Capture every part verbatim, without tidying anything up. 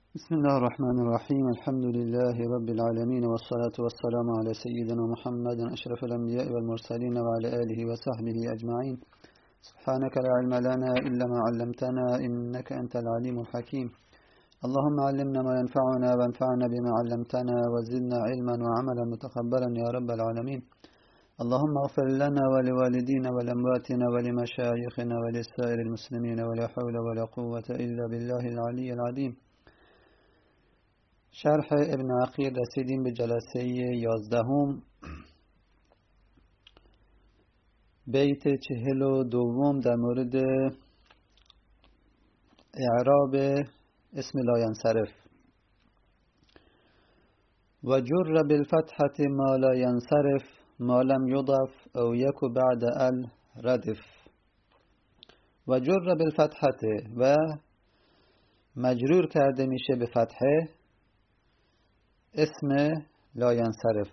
بسم الله الرحمن الرحيم. الحمد لله رب العالمين، والصلاة والسلام على سيدنا محمد أشرف الأنبياء والمرسلين وعلى آله وصحبه أجمعين. سبحانك لا علم لنا إلا ما علمتنا إنك أنت العليم الحكيم. اللهم علمنا ما ينفعنا وانفعنا بما علمتنا وزدنا علما وعملا متقبلا يا رب العالمين. اللهم اغفر لنا ولوالدينا ولأمواتنا ولمشايخنا ولسائر المسلمين، ولا حول ولا قوة إلا بالله العلي العظيم. شرح ابن عقیل رسیدیم به جلسه یازدهم، بیت چهل و دوم در مورد اعراب اسم لا ینصرف. و جر بالفتحة ما لا ینصرف ما لم یضف او یک بعد ال ردف. و جر بالفتحة، و مجرور کرده میشه به فتحه اسم لا ینصرف،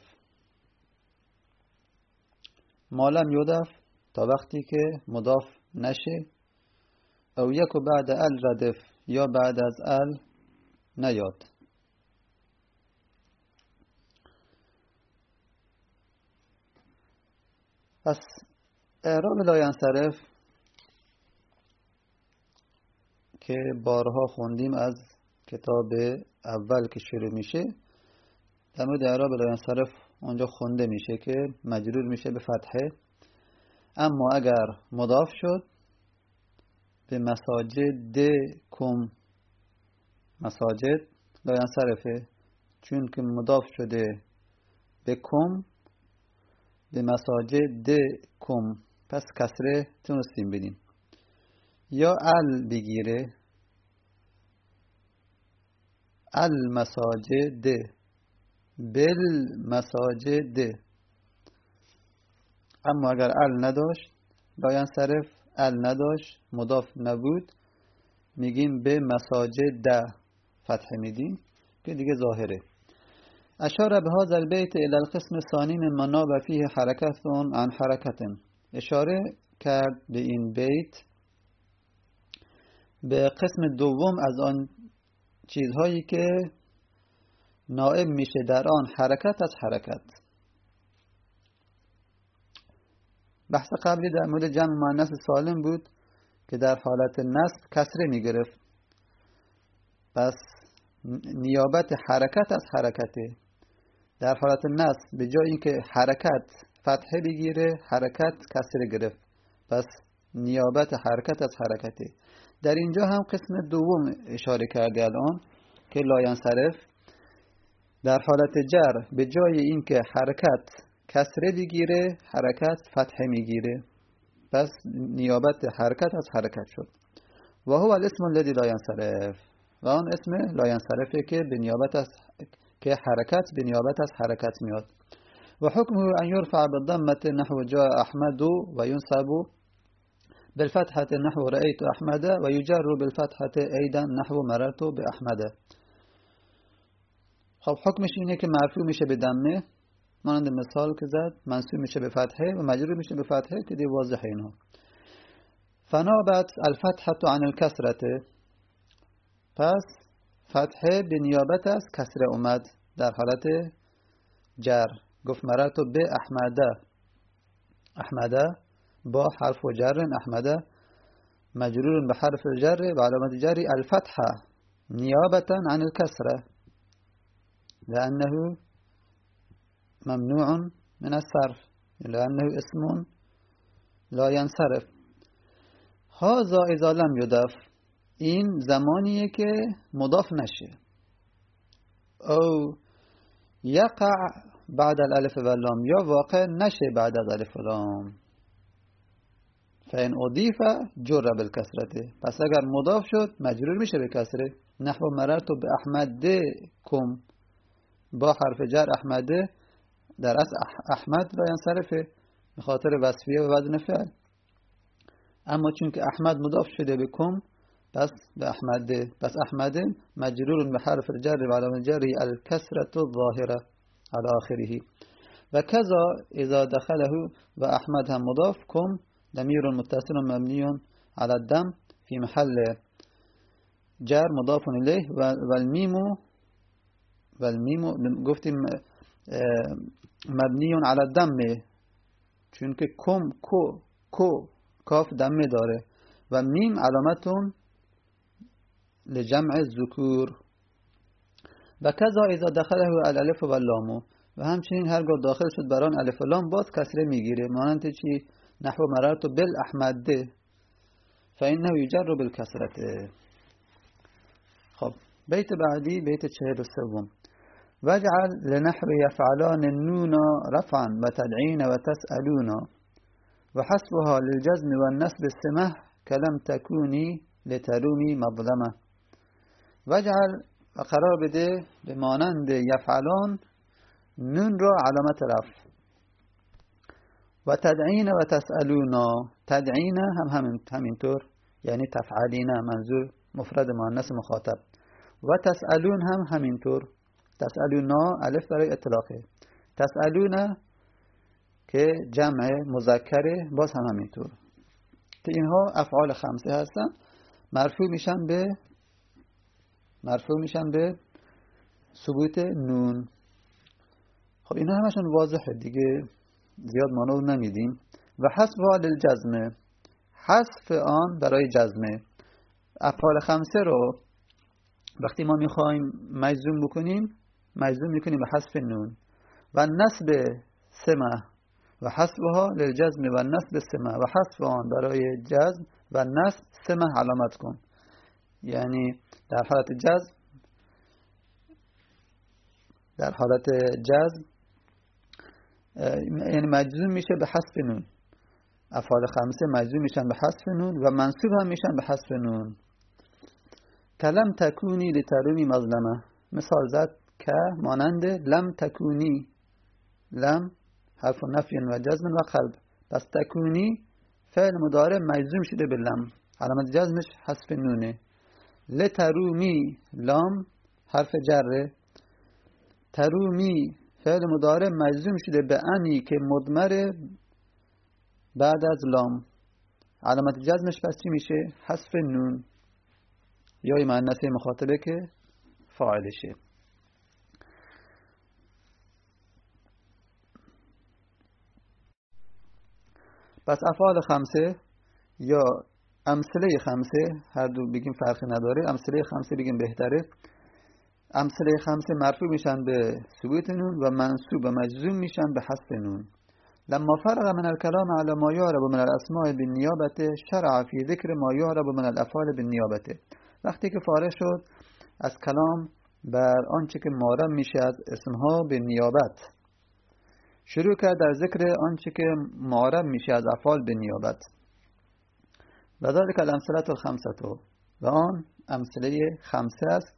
ما لم یضف تا وقتی که مضاف نشه، او یک و بعد ال ردف یا بعد از ال نیاد. پس اعراب لا ینصرف که بارها خوندیم از کتاب اول که شروع میشه، در مورد اعراب لا ینصرف اونجا خونده میشه که مجرور میشه به فتحه، اما اگر مضاف شد به مساجد کم، مساجد لا ینصرفه، چون که مضاف شده به کم، به مساجد کم، پس کسره تونستیم بدیم. یا ال بگیره، المساجد بالمساجد، اما اگر ال نداشت، لا ینصرف ال نداشت، مضاف نبود، میگیم به مساجد فتح میدیم که دیگه ظاهره. اشار به هذا البيت الى القسم الثاني مما ناب فيه حركة عن حركة. اشاره کرد به این بیت به قسم دوم از آن چیزهایی که نائب میشه در آن حرکت از حرکت. بحث قبلی در مورد جمع مؤنث سالم بود که در حالت نصب کسره میگرفت، پس نیابت حرکت از حرکته. در حالت نصب به جای اینکه حرکت فتحه بگیره، حرکت کسره گرفت، پس نیابت حرکت از حرکته. در اینجا هم قسم دوم اشاره کرده الان که لا ینصرف در حالت جر به جای اینکه حرکت کسره بگیره، حرکت فتحه میگیره، پس نیابت حرکت از حرکت شد. و هو الاسم الذي لا ینصرف، و آن اسم لا ینصرفه که به نیابت از که حرکت به نیابت از حرکت میاد. و حکمه ان یرفع بالضمه نحو جاء احمد و ینصب بالفتحه نحو رأیت احمد و یجر بالفتحه ایضا نحو مررت باحمد. خب حکمش اینه که مرفوع میشه به ضمه مانند مثال که زد، منصوب میشه به فتحه و مجرور میشه به فتحه که دی واضحه اینها. فنابت الفتحه عن الكسره، پس فتحه به نیابت از کسره اومد در حالت جر. گفت مررت به احمده، احمده با حرف و جر، احمده مجرور به حرف جر و علامت جری الفتحه نیابتا عن الكسره لأنه ممنوع من الصرف، لأنه اسم لا ينصرف. هذا اذا لم يضاف، این زمانیه که مضاف نشه، او یقع بعد الالف واللام، یا واقع نشه بعد از الف واللام. فإن اضیف جر بالکسرته، پس اگر مضاف شد مجرور میشه به کسره. نحو مررت به احمد کم با حرف جر احمده، در اصل احمد لا ینصرفه به خاطر وصفیه و وزن فعل، اما چون که احمد مضاف شده به کم، پس به احمده، پس احمده مجرور به حرف جر و علامت جری الکسرة الظاهره على آخره. و کذا اذا دخله و احمد هم مضاف، کم ضمیر متصل مبنی على الضم في محل جر مضاف الیه و المیم و المیم گفتیم مبنی علی الدم، چون که کم کو کو کاف دمه داره و میم علامتون لجمع الذکور و کذا اذا دخله الالف و اللام، و همچنین هرگاه داخل شد بران الف و لام باز کسره میگیره، مانند چی؟ نحو مررت بالاحمد فانه یجر بالکسرة. خب بیت بعدی بیت چهل و سوم. واجعل لنحو يفعلان النون رفعا و تدعین و تسألون و حسبها للجزم و النسب السمه کلم تکونی لترومی مظلمه. واجعل و قرار بده به مانند یفعلان نون را علامت رفع و تدعین و تسألون. تدعین هم همین همینطور یعنی تفعلین، منظور مفرد مؤنث مخاطب، و تسألون هم همینطور. تسألون الف برای اطلاقه، تسألون که جمع مذکره باز هم همینطور. که اینها افعال خمسه هستن، مرفوع میشن به مرفوع میشن به ثبوت نون. خب اینا همشون واضحه دیگه، زیاد مانور نمیدیم. و حسبها للجزم، حذف آن برای جزمه. افعال خمسه رو وقتی ما میخوایم مجزوم بکنیم مجزوم میکنیم به حذف نون. و نسب سمه و حذفها للجزم و نسب سمه و حذف آن برای جزم و نسب سمه علامت کن. یعنی در حالت جزم در حالت جزم یعنی مجزوم میشه به حذف نون. افعال خمسه مجزوم میشن به حذف نون و منصوب هم میشن به حذف نون. کلم تکونی لترومی مظلمه، مثال زد که مانند لم تکونی، لم حرف نفی و جزم و قلب، پس تکونی فعل مضارع مجزوم شده به لم، علامت جزمش حذف نونه. لترومی لام حرف جره، ترومی فعل مضارع مجزوم شده به انی که مضمر بعد از لام، علامت جزمش پس چی میشه؟ حذف نون، یا مؤنث مخاطبه که فاعلشه. پس افعال خمسه یا امثله خمسه، هر دو بگیم فرقی نداره، امثله خمسه بگیم بهتره. امثله خمسه مرفوع میشن به ثبوت نون و منصوب و مجزوم میشن به حذف نون. لما فرغ من الكلام على ما يعرب من الاسماء بالنيابه شرع في ذكر ما يعرب من الافعال بالنيابه. وقتی که فارغ شد از کلام بر آنچه که معرب میشه از اسمها به نیابت، شروع کرد در ذکر آنچه که معرب میشه از افعال به نیابت. و ذلك الامثله الخمسه، و آن امثله خمسه است.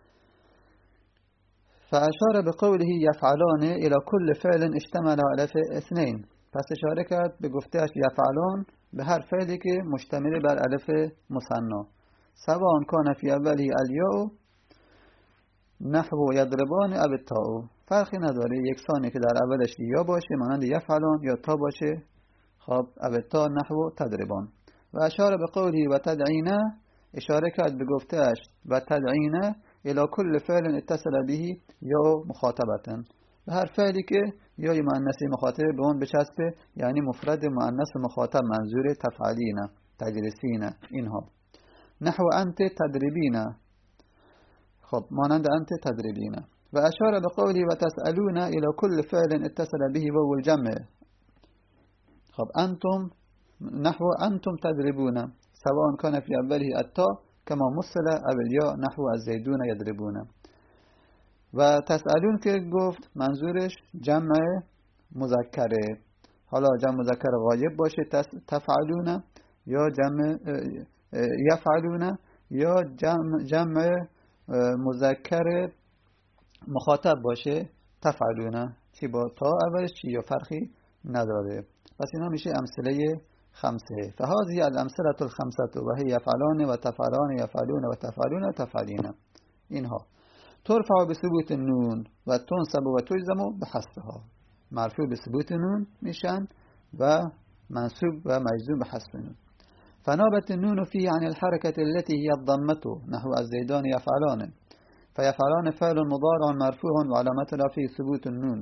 فاشار بقوله یفعلان الى كل فعل اشتمل على اثنين، پس اشاره کرد به گفتهش یفعلان به هر فعلی که مشتمل بر الف مثنا، سواء کان فی اوله الیاء نحو یضربان او التاء، فرقی نداره، یکسانه که در اولش یا باشه مانند یفعلان یا تا باشه خب او التاء نحو تضربان. و اشاره به قوله و تدعینه، اشاره کرد به گفتهش و تدعینه الى كل فعل اتصل به یا مخاطبتن، به هر فعلی که یا مؤنث مخاطب به اون بچسبه، یعنی مفرد مؤنث مخاطب منظور تفعلینه تجلسینه اینها. نحو انت تدربینه، خب مانند انت تدربینه. و اشاره به قولی و تسألون الى كل فعل اتصل به واو الجمع، خب انتم نحو انتم تدربون سواء كان في اوله التاء کما مصل اولیا نحو از زیدون یضربون. و تسألون که گفت منظورش جمع مذکره، حالا جمع مذکر غایب باشه تفعلون یا جمع یفعلون یا جمع, جمع مذکر مخاطب باشه تفعلون، چی با تا اولش چی یا فرقی نداره. پس اینا میشه امثله خمسه. فهذه الامثله الخمسه و هي یفعلان و تفعلان یفعلون و تفعلون و تفعلین. اینها ترفع به ثبوت نون و تنصب و تجزم به حذفها، مرفوع به ثبوت نون میشن و منصوب و مجزوم به حذف نون. فنابت النون فيه عن الحركة التي هي الضمة نحو الزيدان يفعلان، فيفعلان فعل مضارع مرفوع وعلامة رفعه ثبوت النون.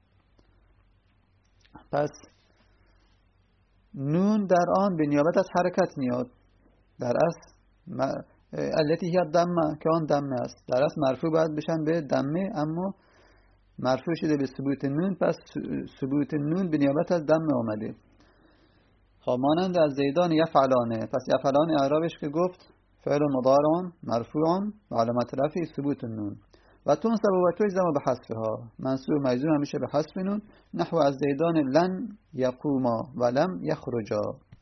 پس نون در آن به نیابت از حرکت میاد، در اصل التي هي الضمه که آن دمه است، در اصل مرفوع باید بشن به دمه، اما مرفوع شده به ثبوت نون، پس ثبوت نون به نیابت از دمه آمده. خب مانند از زیدان یفعلانه، پس یفعلان اعرابش که گفت فعل مضارع مرفوع و علامت رفعه ثبوت النون و تنصب و تجزم بحذفها، منصوب مجزوم میشه به حذف نون. نحو از زیدان لن یقوما و لم یخرجا،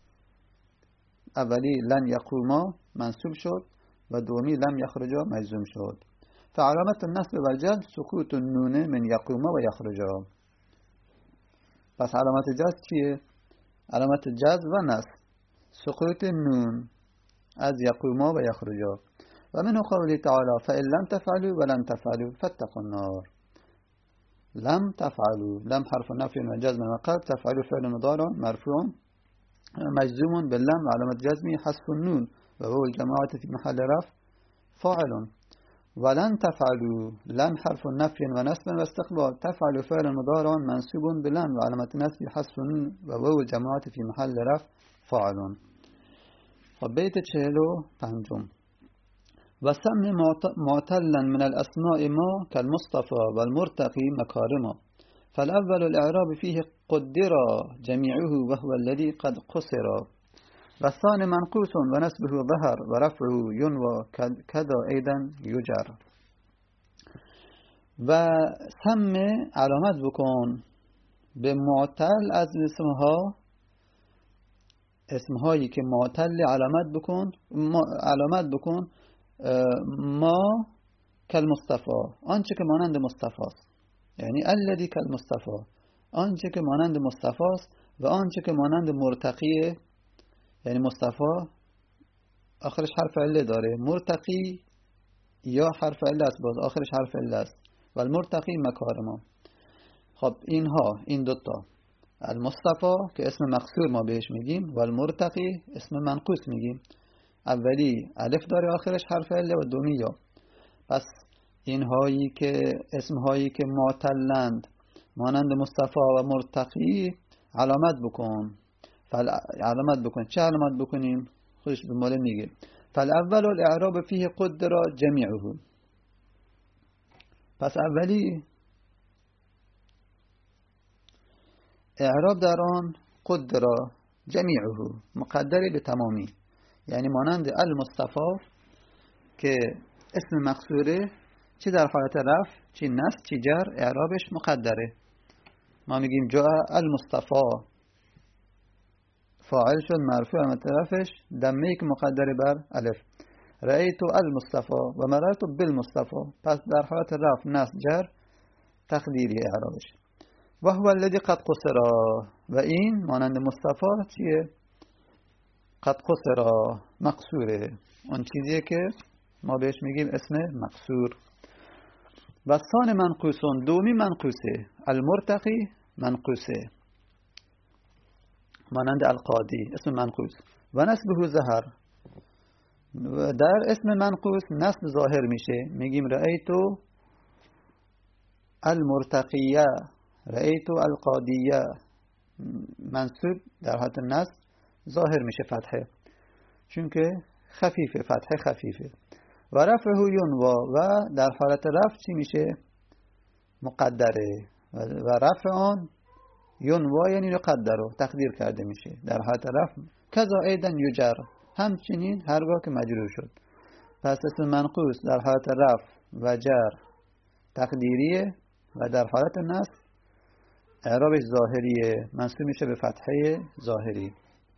اولی لن یقوما منصوب شد و دومی لم یخرجا مجزوم شد. فعلامت النصب و الجزم سقوط النون من یقوما و یخرجا. پس علامت جزم چیه؟ علامت جزم و نصب سقوط نون از یقوما و یخرجا. و منه قوله تعالی فإن لم تفعلوا ولن تفعلوا فاتقوا النار. لم تفعلوا، لم حرف نفی و جزم و قد، تفعلوا فعل مضارع مرفوع مجزوم باللم وعلامة جزمه حذف النون وهو الجماعة في محل رفع فاعل. ولن تفعلوا، لن حرف نفي ونسب واستقبال، تفعلوا فعل مضارع منصوب بلن وعلامة نسبه حذف النون وهو الجماعة في محل رفع فاعل. خب بیت چهل و پنجم. وسم معتلا من الأسماء ما كالمصطفى والمرتقي مكارما، فالأول الإعراب فيه قدر جميعه وهو الذي قد قصر، والثاني منقوص ونسبه ظهر ورفعه ينوى كذا أيضا يجر. و سم علامت بکن به معتل از اسمها، اسمهایی که معتل علامت بکن علامت بکن ما کالمصطفى، آنچه که مانند مصطفی است، یعنی الذی کالمصطفى، آنچه که مانند مصطفی است، و آنچه که مانند مرتقیه، یعنی مصطفی آخرش حرف عله داره، مرتقی یا حرف عله است باز آخرش حرف عله است، و المرتقی مکارما. خب اینها این دوتا، المصطفی که اسم مقصور ما بهش میگیم و المرتقی اسم منقوص میگیم، اولی الف داره آخرش حرف عله و دومی یا. پس اینهایی که اسمهایی که معتلند مانند مصطفی و مرتقی علامت بکن. فل... علامت بکن چه علامت بکنیم؟ خودش به مولا میگه فالاول الاعراب فيه قدر جميعه. پس اولی اعراب در آن قدر جميعه، مقدر به تمامی، یعنی مانند المصطفی که اسم مقصوره چه در حالت رفع چه نصب چه جر اعرابش مقدره. ما میگیم جاء المصطفی، فاعل شد مرفوع و طرفش دمه که مقدره بر الف. رأیت المصطفی و مررت بالمصطفی، پس در حالت رفع نصب جر تقدیری اعرابش. و هو الذی قد قصر، و این مانند مصطفی چیه؟ قد قصر مقصوره، اون چیزیه که ما بهش میگیم اسم مقصور. و ثان منقوصون، دومی منقوصه، المرتقی منقوصه مانند القاضی اسم منقوص و نسبه ظهر، در اسم منقوص نسب ظاهر میشه، میگیم رأیتو المرتقیه رأیتو القاضیه، منصوب در حالت نسب ظاهر میشه فتحه چون که خفیفه، فتحه خفیفه. و رفعه ینوا، و در حالت رفع چی میشه؟ مقدره، و رفع آن ینوا یعنی یقدره تقدیر کرده میشه در حالت رفع. کذا ایضا یجر، همچنین هرگاه که مجرور شد. پس اسم منقوص در حالت رفع و جر تقدیریه و در حالت نصب اعرابش ظاهریه، منصوب میشه به فتحه ظاهری.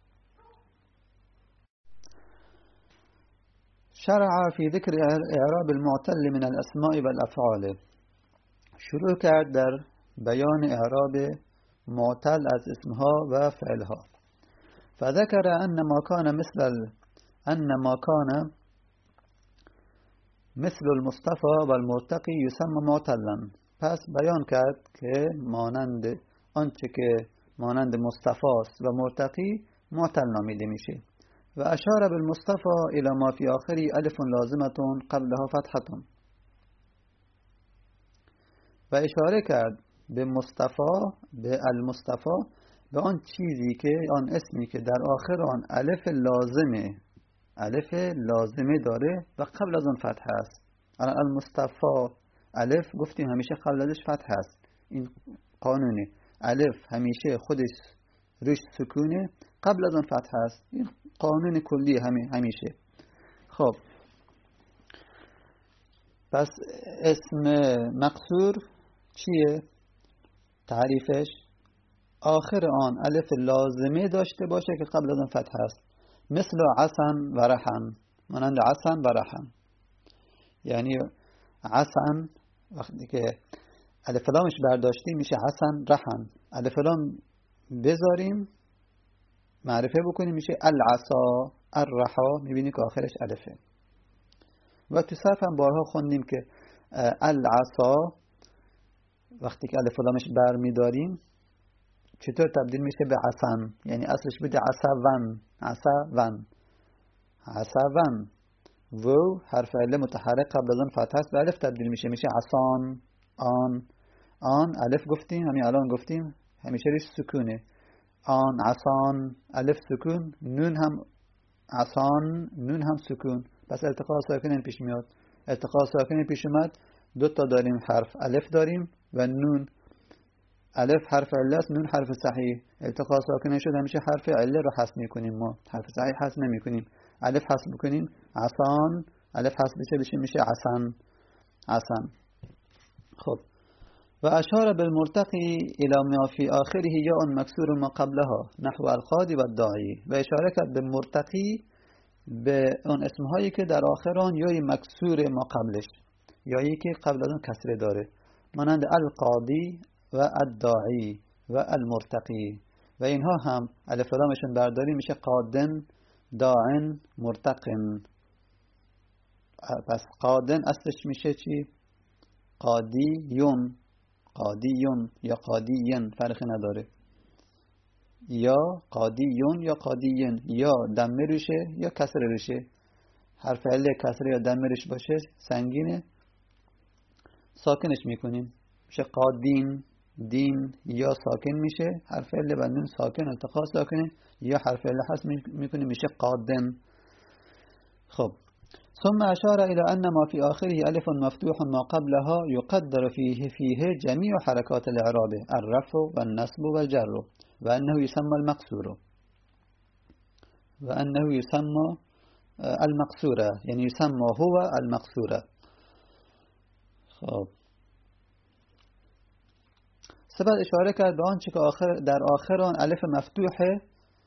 شرع في ذكر اعراب المعتل من الاسماء والافعال، شروع کرد در بیان اعراب معتل از اسمها و فعلها. فذكر ان ما كان مثل ال... ان ما كان مثل المصطفى والمرتقي يسمى معتلا، پس بیان کرد که مانند آنچه که مانند مصطفی است و مرتقی معتل نامیده میشه. و اشار بالمصطفى الى ما في آخری الف لازمة قبلها فتحة. و اشاره کرد به مصطفی، به المصطفی، به آن چیزی که آن اسمی که در آخر آن الف لازمه الف لازمه داره و قبل از اون فتح است. الان المصطفی الف گفتیم همیشه قبل ازش فتح است، این قانونه. الف همیشه خودش روش سکونه، قبل از اون فتح است، این قانون کلی همی همیشه. خب پس اسم مقصور چیه؟ تعریفش آخر آن الف لازمه داشته باشه که قبل از اون فتح است. مثل عسن و رحن، مانند عسن و رحن. یعنی عسن وقتی که الف لامش برداشتیم میشه عسن رحن، الف لام بذاریم معرفه بکنیم میشه العصا الرحا، میبینی که آخرش الفه. و تو صرف هم بارها خوندیم که العصا وقتی که الف لامش بر میداریم چطور تبدیل میشه به عسن، یعنی اصلش بوده عصون عصون عصون، و حرف عله متحرک قبل از آن فتح است، به الف تبدیل میشه میشه عصان. آن آن الف گفتیم، همین الان گفتیم همیشه ریش سکونه. آن عصان الف سکون، نون هم عصان نون هم سکون، پس التقاء ساکنین پیش میاد. التقاء ساکنین پیش اومد، دو تا داریم، حرف الف داریم و نون. الف حرف عله است، نون حرف صحیح. التقاء ساکنین شد همیشه حرف عله رو حذف میکنیم، ما حرف صحیح حذف نمیکنیم. الف حذف بکنیم عصان، الف حذف بشه بشه میشه عسن عسن. خب و اشار بالمرتقی الى ما فی آخره یا ان مکسور ما قبلها نحو القاضی و الداعی. و اشاره کرد به مرتقی، به اون اسمهایی که در آخر آن یا مکسور ما قبلش یا یکی قبل از اون کسره داره، مانند القاضی و الداعی و المرتقی. و اینها هم الف لامشون برداری میشه قادن داعن مرتقن. پس قادن اصلش میشه چی؟ قادیون قادیون یا قادیین، فرقی نداره، یا قادیون یا قادیین، یا دمه روشه یا کسر روشه. حرف عله کسره یا دمه روش باشه سنگینه ساکنش میکنیم میشه قادین. دین یا ساکن میشه، حرف عله و نون ساکن التقاء ساکنه، یا حرف عله حذف میکنیم میشه قادن. خب ثم اشار الى ان ما في آخره الف مفتوح ما قبلها يقدر فيه فيه جميع حركات الاعراب الرفع والنصب والجر وانه يسمى المقصور وانه يسمى المقصورة، يعني يسمى هو المقصورة. خب سبب اشاره کرد به آنچه که آخر در آخر آن الف مفتوحه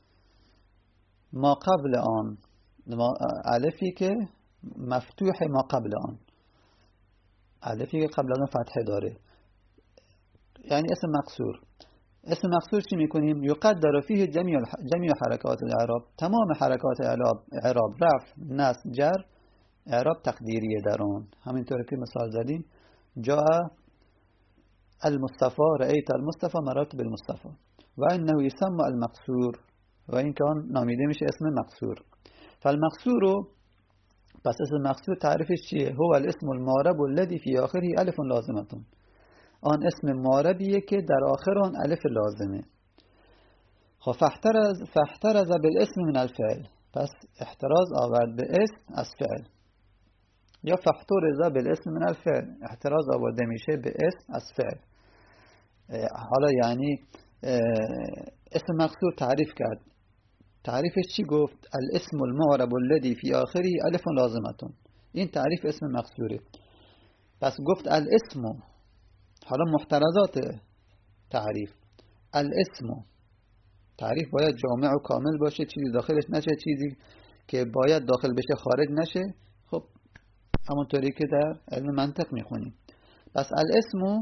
ما قبل آن، الفی که مفتوح ما قبل آن، الفی که قبل آن فتحه داره، یعنی اسم مقصور. اسم مقصور چی میکنیم؟ یقدر فیه جمیع جمیع حرکات الاعراب، تمام حرکات اعراب، رفع نصب جر اعراب تقدیریه در آن. همینطور که مثال زدیم جاء المصطفى رأيت المصطفى مررت بالمصطفى و انه يسمى المقصور، و این که آن نامیده میشه اسم مقصور. فالمقصور، پس اسم مقصور تعریفش چیه؟ هو الاسم المعرب الذي في آخره الف لازمه، آن اسم معربیه که در آخر آن الف لازمه. خب فاحترز فاحترز بالاسم من الفعل، پس احتراز آورد به اسم از فعل، یا فاحترز بالاسم من الفعل، احتراز آورده میشه به اسم از فعل. حالا یعنی اسم مقصور تعریف کرد، تعریفش چی گفت؟ الاسم المعرب الذي في آخره الف لازمه، این تعریف اسم مقصوره. پس گفت الاسم، حالا محترزات تعریف. الاسم تعریف باید جامع و کامل باشه، چیزی داخلش نشه، چیزی که باید داخل بشه خارج نشه. خب همونطوری که در علم منطق میخونیم. پس الاسم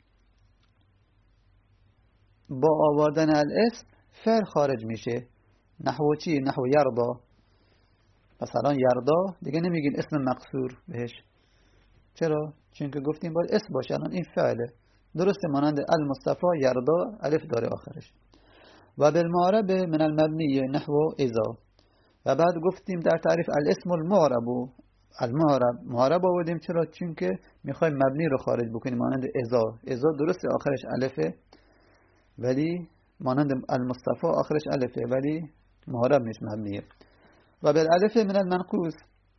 با آوردن الاسم فعل خارج میشه. نحو چی؟ نحو یردا. مثلا یردا دیگه نمیگین اسم مقصور بهش. چرا؟ چون که گفتیم باید اسم باشه، الان این فعله. درسته مانند المصطفى یردا الف داره آخرش. و بالمعرب من المبنی نحو اذا، و بعد گفتیم در تعریف الاسم المعرب و المعرب معرب آوردیم. چرا؟ چون که میخوایم مبنی رو خارج بکنیم، مانند ازا. ازا درسته آخرش الفه ولی مانند المصطفى آخرش الفه ولی معرب نیست، مبنیه. و بالالف من المنقوص،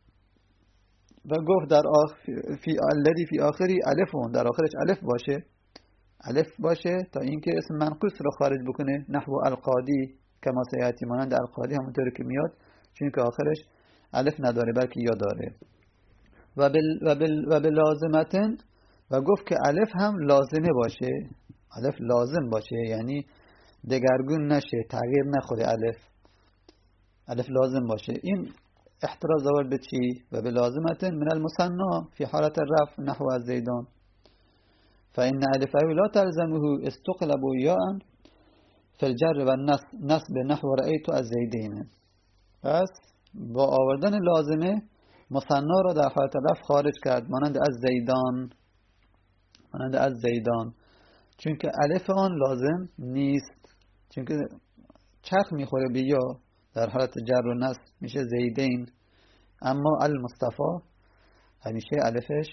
و گفت در آخ فی الذی فی آخری الفون، در آخرش الف باشه، الف باشه تا اینکه اسم منقوص رو خارج بکنه. نحو القادی کما سیاتی، مانند القادی همونطوری که میاد، چون که آخرش الف نداره بلکه یا داره. و بال و بال و بلازمتن، و گفت که الف هم لازمه باشه، الف لازم باشه، یعنی دگرگون نشه، تغییر نخوره الف، الف لازم باشه. این احتراز آورد به چی؟ و بلازمتن من المثنى فی حالت الرفع نحو الزیدان فإن الفه لا تلزمه استقلب یاء فی الجر و نصب نحو رأیت الزیدین. پس با آوردن لازمه مثنا را در حالت رفع خارج کرد، مانند از زیدان، مانند از زیدان، چون که الف آن لازم نیست، چون که چرخ میخوره به یا، در حالت جر و نصب میشه زیدین. اما المصطفى همیشه الفش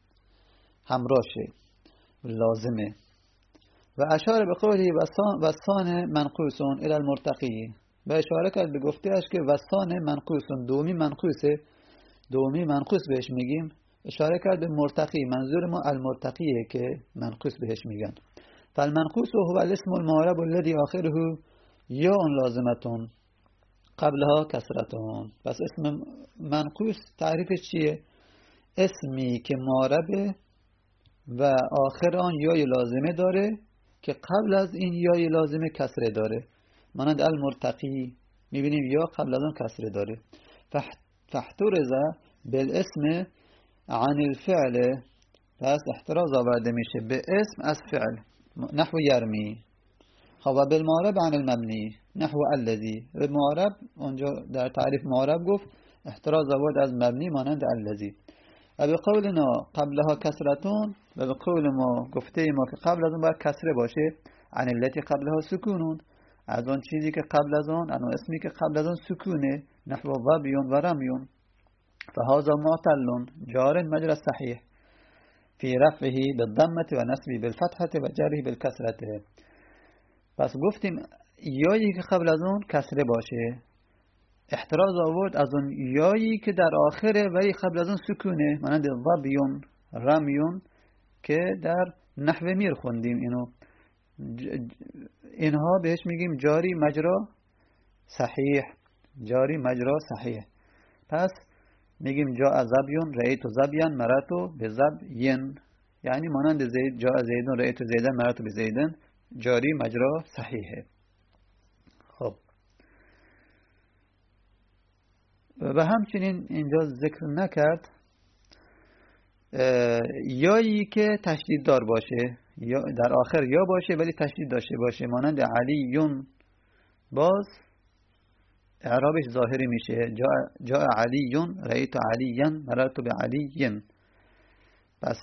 همراشه، لازمه. و اشاره به قوله وسان منقوسون الى المرتقی، و اشاره کرد به گفتهش که وسان منقوسون، دومی منقوسه، دومی منقوس بهش میگیم. اشاره کرد به مرتقی، منظور ما المرتقیه که منقوس بهش میگن. فالمنقوس هو الاسم المعرب الذي آخره یا لازمتون قبلها کسرتون. پس اسم منقوس تعریفش چیه؟ اسمی که معربه و آخر آن یای لازمه داره که قبل از این یای لازمه کسره داره، مانند المرتقی میبینیم یا قبل از آن کسره داره. فاحترز بالاسم عن الفعل، پس احتراز آورده میشه به اسم از فعل، نحو یرمی. خب و بالمعرب عن المبنی نحو الذی، به معرب اونجا در تعریف معرب گفت احتراز آورد از مبنی مانند الذی. و به قولنا قبلها کسرتون، و به قول ما گفته ما که قبل از اون باید کسره باشه، عن التی قبلها سکونون، از اون چیزی که قبل از اون، اون اسمی که قبل از اون سکونه، نحو ظبیون و رمیون. فهذا معتل جار مجرى صحیح فی رفعه بالضمه و نصبه بالفتحه و جره بالکسرته. پس گفتیم یایی که قبل از اون کسره باشه، احتراز آورد از اون یایی که در آخره ولی قبل از اون سکونه، مانند ظبیون، رمیون که در نحو میر خوندیم. اینو اینها بهش میگیم جاری مجرا صحیح، جاری مجرا صحیح. پس میگیم جا زبیون رأیت زبیان مراتو به زبین، یعنی مانند زید جا زیدون رأیت زیدن مراتو به زیدن، جاری مجرا صحیحه. خب و همچنین اینجا ذکر نکرد یایی که تشدید دار باشه، یا در آخر یا باشه ولی تشدید داشته باشه، مانند علیون، باز اعرابش ظاهری میشه جا, جا علیون رأیت علیین مررت به علیین. پس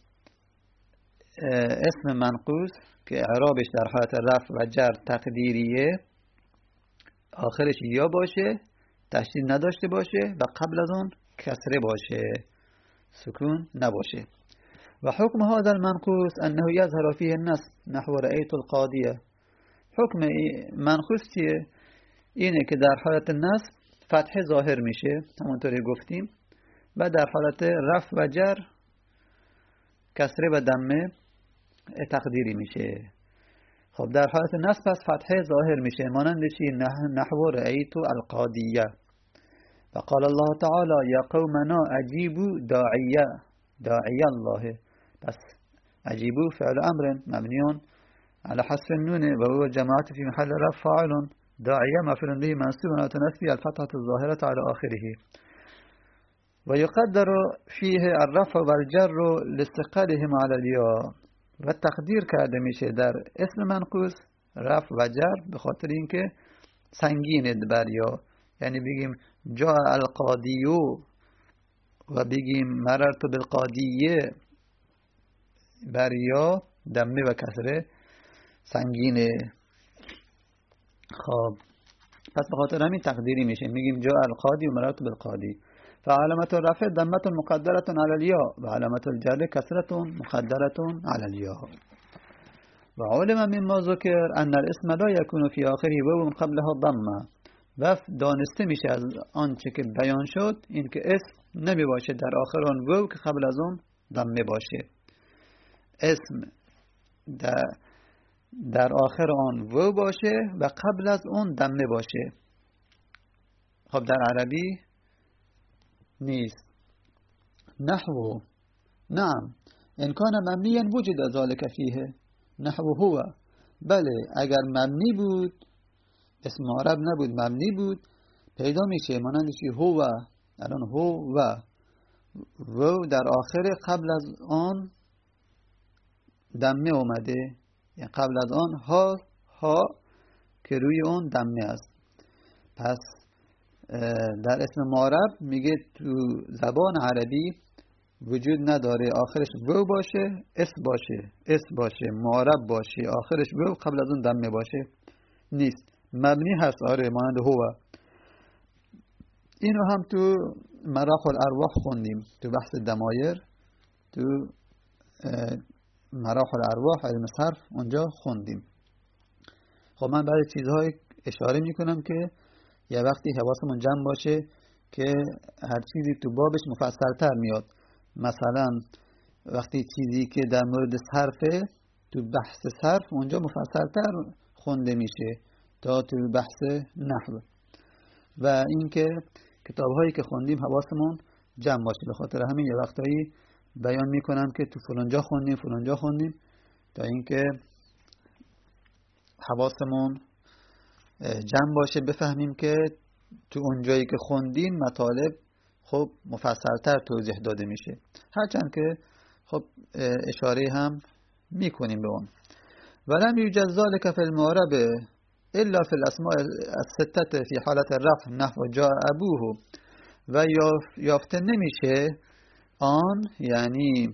اسم منقوص که اعرابش در حالت رفع و جر تقدیریه، آخرش یا باشه، تشدید نداشته باشه و قبل از اون کسره باشه، سکون نباشه. و حکم هذا المنقوص انه یظهر فیه النصب نحو رأیت القاضیه. حکم منقوص چیه؟ اینه که در حالت نصب فتح ظاهر میشه همونطوری گفتیم، و در حالت رفع و جر کسره و دمه تقدیری میشه. خب در حالت نصب پس فتح ظاهر میشه، مانند چی؟ نحو رأیت القاضیه. و قال الله تعالی یا قومنا اجیبوا داعیه، داعیه الله. پس اجیبوا فعل امر مبنیون على حذف النون و هو جماعت فی محل رفع فاعل، داعیه مفعول به منصوب و تنصبی الفتحه الظاهره على آخره. و یقدر فیه الرفع و الجر لاستقالهم على الیا، و تقدیر کرده میشه در اسم منقوص رفع و جر به خاطر اینکه سنگینه بر یا، یعنی بگیم جاء القاضیو و بگیم مررت بالقاضیه، بر یا دمه و کسره سنگینه. خب پس به خاطر همین تقدیری میشه، میگیم جاء القاضی و مررت بالقاضی. فعلامت الرفع ضمة مقدرة على الياء و علامت الجر كسرة مقدرة على الياء. و علم مما ذکر ان الاسم لا يكون في آخره واو قبلها ضمه. و دانسته میشه از آنچه که بیان شد این که اسم نمی باشه در آخر آن واو که قبل از اون ضمه باشه. اسم در, در آخر آن واو باشه و قبل از اون ضمه باشه. خب در عربی نیست. نحو نعم ان کان مبنیا وجد ذلك فیه. نحو هو، بله اگر مبنی بود، اسم عرب نبود مبنی بود، پیدا میشه مانند چی؟ هو. الان هو و و در آخر قبل از آن دمه اومده، یعنی قبل از آن ها ها که روی اون دمه است. پس در اسم معرب میگه تو زبان عربی وجود نداره آخرش و باشه، اس باشه، اس باشه، معرب باشه، آخرش و قبل از اون دمه باشه، نیست. مبنی هست آره، مانند هو. اینو هم تو مراح الارواح خوندیم، تو بحث دمایر، تو مراح الارواح علم صرف اونجا خوندیم. خب من بعد چیزهای اشاره میکنم که یه وقتی حواسمون جمع باشه که هر چیزی تو بابش مفصلتر میاد. مثلا وقتی چیزی که در مورد صرفه تو بحث صرف اونجا مفصلتر خونده میشه تا تو بحث نحو. و اینکه کتاب‌هایی که خوندیم حواسمون جمع باشه. به خاطر همین یه وقتایی بیان میکنم که تو فلانجا خوندیم فلانجا خوندیم تا اینکه حواسمون جمع باشه، بفهمیم که تو اونجایی که خوندیم مطالب خب مفصلتر توضیح داده میشه، هرچند که خب اشاره هم میکنیم به اون. ولم یوجد ذلك فی المعرب الا فی الاسماء السته فی حالت الرفع نحو جاء ابوه. و یافته نمیشه آن، یعنی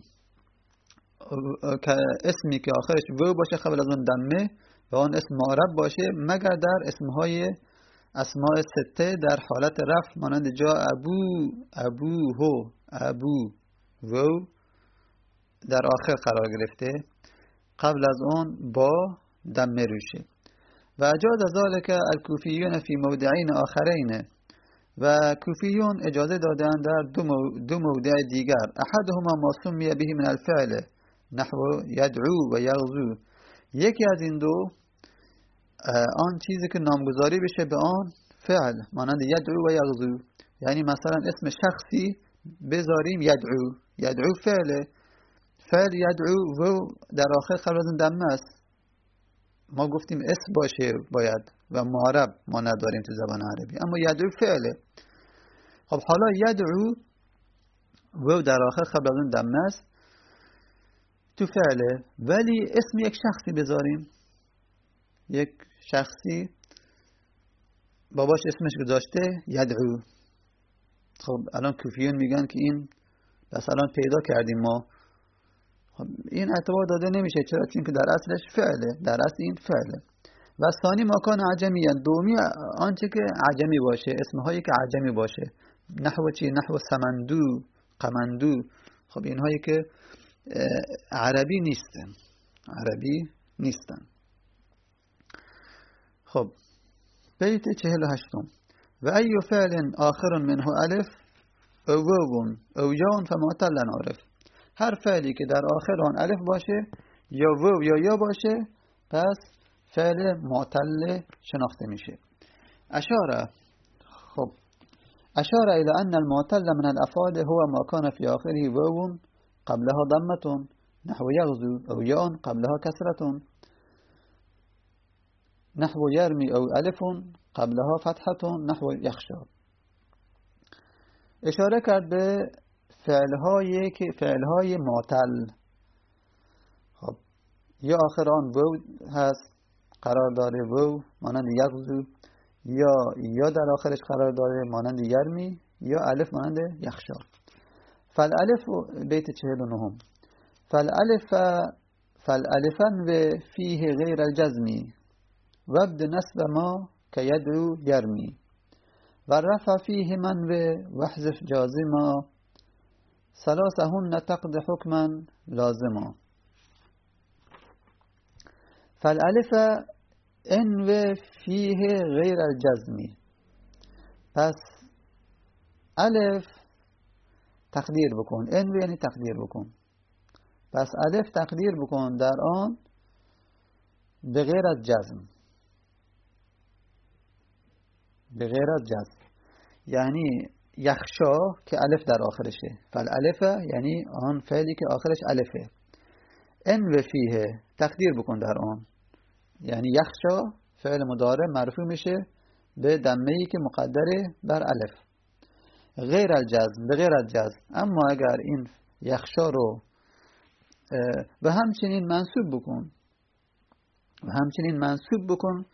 اسمی که آخرش و باشه قبل از اون دمه و آن اسم معرب باشه، مگر در اسمهای اسماء سته در حالت رفع مانند جا ابو، ابوه، ابو و در آخر قرار گرفته، قبل از اون با دمه روشه. و اجاز ذلك الکوفیون فی موضعین آخرین. و کوفیون اجازه دادن در دو, مو... دو موضع دیگر. احدهما ما سمی به من الفعل نحو یدعو و یغزو. یکی از این دو آن چیزی که نامگذاری بشه به آن فعل مانند یدعو و یغزو، یعنی مثلا اسم شخصی بذاریم یدعو، یدعو فعل، فعل یدعو و در آخر قبل از دمه است. ما گفتیم اسم باشه باید و معرب ما نداریم تو زبان عربی، اما یدعو فعله. خب حالا یدعو و در آخر قبل از دمه است تو فعله، ولی اسم یک شخصی بذاریم، یک شخصی باباش اسمش گذاشته یدعو. خب الان کوفیون میگن که این بس الان پیدا کردیم ما. خب این اعتبار داده نمیشه. چرا؟ چون که در اصلش فعله، در اصل این فعله. و ثانی مکان عجمی، دومی آنچه که عجمی باشه، اسمهایی که عجمی باشه. نحو چی؟ نحو سمندو، قمندو. خب اینهایی که عربی نیستن، عربی نیستن. خب بیت چهل و هشتم. و ای فعل آخر منه الف او واو او یا فمعتل عارف. هر فعلی که در آخر آن الف باشه یا واو یا یا باشه، پس فعل معتل شناخته میشه. اشاره خب اشاره الى ان المعتل من الافعال هو ما كان في آخره واو قبلها ضمه نحو يغزو او یا قبلها كسره نحو يرمي او الف قبلها فتحه نحو يخشى. اشاره کرد به فعل‌هایی که فعل‌های معتل، خب یا آخر آن واو هست قرار داره، واو مانند یغزو، یا یا در آخرش قرار داره مانند یرمی، یا الف مانند یخشا. فالالف بیت چهل و نهم. فالالف فالالفن و فیه غیر الجزمی وبد نسب ما که یدعو یرمی و رفع فیه منوی وحذف جازما ثلاثهن تقض حکما لازما. فالالف انوی فیه غیر الجزمی. پس الف تقدیر بکن، انوی یعنی تقدیر بکن. پس الف تقدیر بکن در آن به غیر از جزم، به غیر از جزم یعنی یخشا که الف در آخرشه. فالالف یعنی آن فعلی که آخرش الفه. انوی فیه تقدیر بکن در آن، یعنی یخشا فعل مضارع مرفوع میشه به دمه‌ای که مقدره بر الف، غیر الجزم، به غیر از جزم. اما اگر این یخشا رو و همچنین منصوب بکن و همچنین منصوب بکن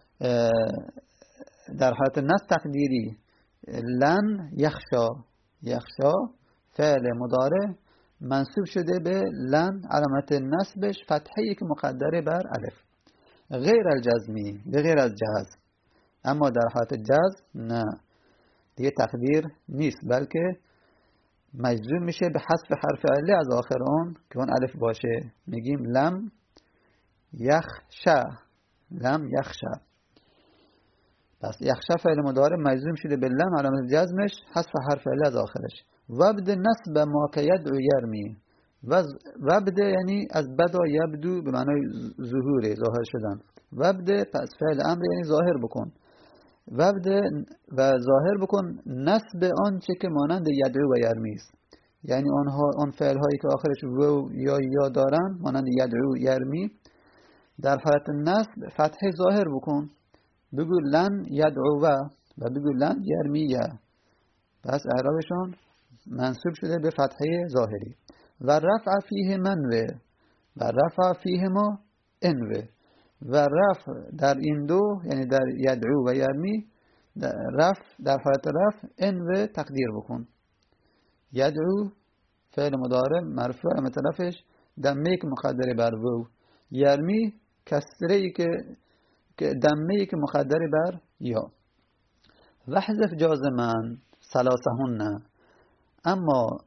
در حالت نصب تقدیری لن یخشا، یخشا فعل مضارع منصوب شده به لن، علامت نصبش فتحه‌ای که مقدره بر الف، غیر الجزمی، به غیر از جزم. اما در حالت جزم نه، دیگه تقدیر نیست، بلکه مجزوم میشه به حذف حرف عله از آخر اون که اون الف باشه. میگیم لم یخشا، لم یخشا. پس یخشا فعل مضارع مجزوم شده به لم، علامت جزمش حذف حرف عله از آخرش. وبد نصب ما که یدعو یرمی. وبد یعنی از بدا یبدو به معنای ظهوره، ظاهر شدن. وبد پس فعل امر یعنی ظاهر بکن. وبد و ظاهر بکن نصب آن چه که مانند یدعو و یرمی است، یعنی آنها آن فعل هایی که آخرش و یا یا دارن مانند یدعو یرمی در حالت نصب فتحه ظاهر بکن. بگو لن یدعو و و بگو لن یرمی. پس اعرابشون منصوب شده به فتحه ظاهری. و رفع فیه منوه و رفع فیه ما انوه. و رفع در این دو یعنی در یدعو و یرمی، رفع در حالت رفع انوه تقدیر بکن. یدعو فعل مضارع مرفوع علامت رفعش دمه که مقدره بر و، یرمی کسره ای که دمه ای که مقدره بر یا. وحذف جازمن ثلاثهن. اما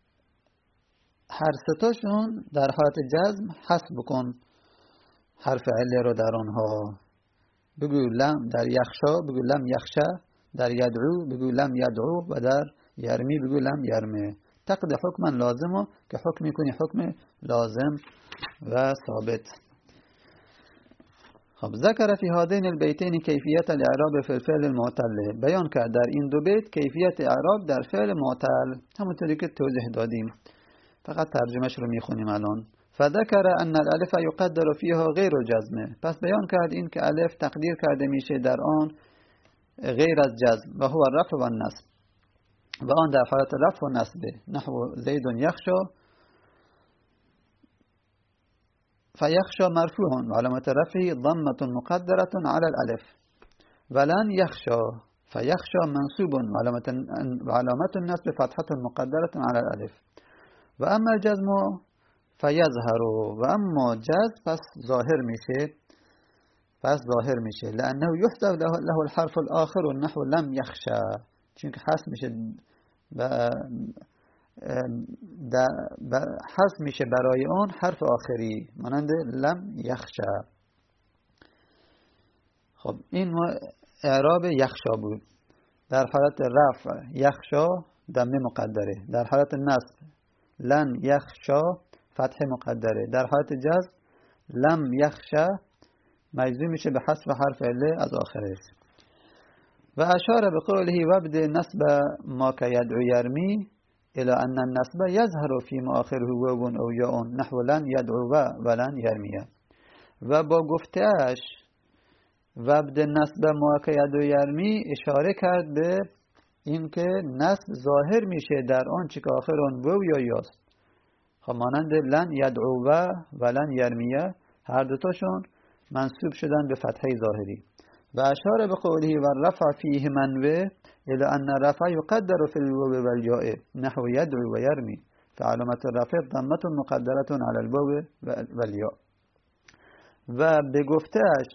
هر ستاشون در حالت جزم حذف بکن حرف عله رو در آنها. بگو لم در یخشا بگو لم یخشا، در یدعو بگو لم یدعو و در یرمی بگو لم یرمه. تقضی حکما لازم که حکم میکنی حکم لازم و ثابت. خب ذکر فی هذین البیتین کیفیت الاعراب فی الفعل المعتل. بیان کرد در این دو بیت کیفیت اعراب در فعل معتل، همونطوری که توضیح دادیم، فقط ترجمهش رو میخونیم الان. فذکر ان الالف یقدر فیها غیر الجزم. پس بیان کرد این که الف تقدیر کرده میشه در آن غیر از جزم، و هو الرفع و النصب، و آن در حالت رفع و نصبه. نحو زید یخشا فیخشا مرفوع و علامت رفعه ضمة مقدرة على الالف. ولن یخشا فیخشا منصوب و علامت النصب فتحة مقدرة على الالف. و اما الجزم فیظهر. و اما جزم پس ظاهر میشه، پس ظاهر میشه لانه یحذف له الحرف الاخر نحو لم یخشا، چون که حذف میشه حذف میشه برای اون حرف آخری مانند لم یخشا. خب این اعراب یخشا بود. در حالت رفع یخشا دمه مقدره، در حالت نصب لن یخشا فتح مقدره، در حالت جزم لم یخشا مجزوم میشه به حذف حرف عله از آخرش. و اشار بقوله وبد نصب ما که یدعو یرمی الى ان النصب یظهر فی آخره واو او یاء نحو لن یدعو و ولن یرمیه. و با گفتهش وبد نصب ما که یدعو یرمی اشاره کرد به اینکه نصب ظاهر میشه در آن چه که آخر آن واو یا یاست. خب مانند لن یدعو و ولن یرمیه هر دوتاشون منصوب شدن به فتحه ظاهری. و اشاره به قوله و رفع فیه منوه الى ان رفع یقدر فی الواو والیاء نحو یدعو و یرمی فعلامت الرفع ضمة مقدرة على الواو والیاء. و به گفتهش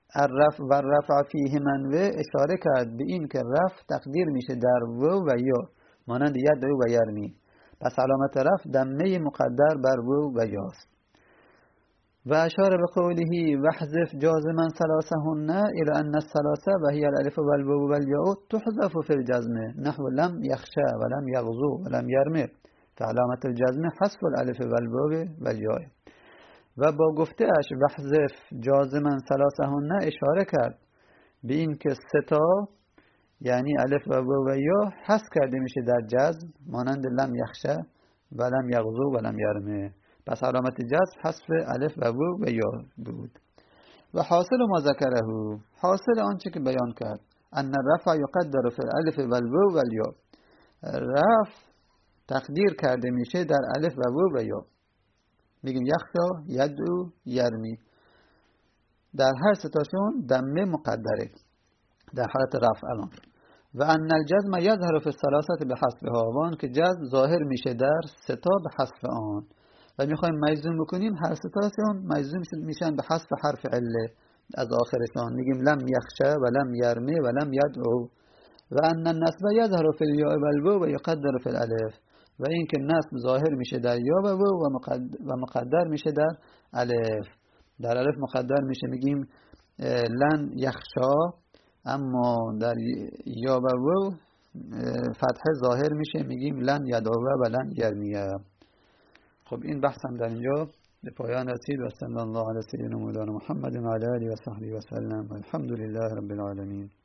الرفع و رفع فیه منوه اشاره کرد به این که رفع تقدیر میشه در و و یا، مانند ید و یرمی. پس علامت رفع دمه مقدر بر و و یاست. و اشاره به قوله وحذف جازما ثلاثهن الى ان الثلاثه و هي الالف والواو والياء تحذف في الجزم نحو لم يخشى ولم يغزو ولم يرمي، فعلامت الجزم حذف الالف والواو والياء. و با گفته اش وحذف جازما ثلاثهن اشاره کرد به این که سه تا یعنی الف و واو و یا حذف کرده میشه در جزم، مانند لم یخشه و لم یغزو و لم یرمه. پس علامت جزم حذف الف و واو و یا بود. و حاصل ما ذکره، حاصل آنچه که بیان کرد، ان رفع یقدر فی الالف و الواو و الیا، رفع تقدیر کرده میشه در الف و واو و یا. میگیم یخشا، یدعو، یرمی، در هر ستاشون دمه مقدره در حالت رفع الان. و ان الجزم یظهر فی الثلاثه بحذفها، وان که جزم ظاهر میشه در ستا به حذف آن. و میخوایم مجزوم بکنیم، هر ستاشون مجزوم میشن به حذف حرف عله از آخرشان. میگیم لم یخشه و لم یرمی و لم یدعو. و ان النصب یظهر فی الیاء و الواو و یقدر فی الالف، و این که نصب ظاهر میشه در یا و واو و مقدر میشه در الف. در الف مقدر میشه، میگیم لن یخشا، اما در یا و واو فتحه ظاهر میشه، میگیم لن یدعو و لن یرمیه. خب این بحثم در اینجا به پایان رسید. و صلی الله علی سیدنا مولانا محمد و علی آله و صحبه و سلم. الحمد لله رب العالمین.